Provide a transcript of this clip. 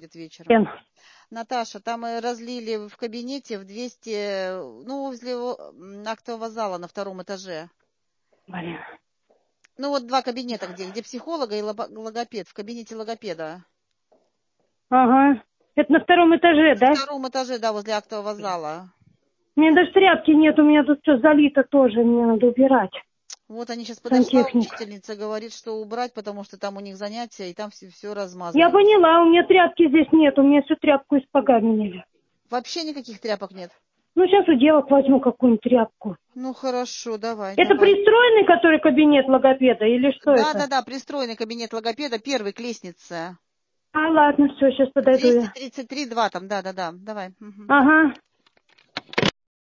будет вечером. Эн. Наташа, там мы разлили в кабинете в 200, ну, возле актового зала на 2-м этаже. Блин. Ну, вот 2 кабинета, где психолога и логопед, в кабинете логопеда. Ага. Это на 2-м этаже, да? На 2-м этаже, да, возле актового зала. У меня даже тряпки нет, у меня тут все залито тоже, мне надо убирать. Вот они сейчас подошла, Сантехник. учительница говорит, что убрать, потому что там у них занятия, и там все размазано. Я поняла, у меня тряпки здесь нет, у меня всю тряпку испоганили. Вообще никаких тряпок нет. Ну, сейчас у девок возьму какую-нибудь тряпку. Ну, хорошо, давай, Это давай. пристроенный, который кабинет логопеда, или что это? Да, пристроенный кабинет логопеда, первый к лестнице. А, ладно, все, сейчас подойду я. 233-2 там, да, давай. Мгм. Ага.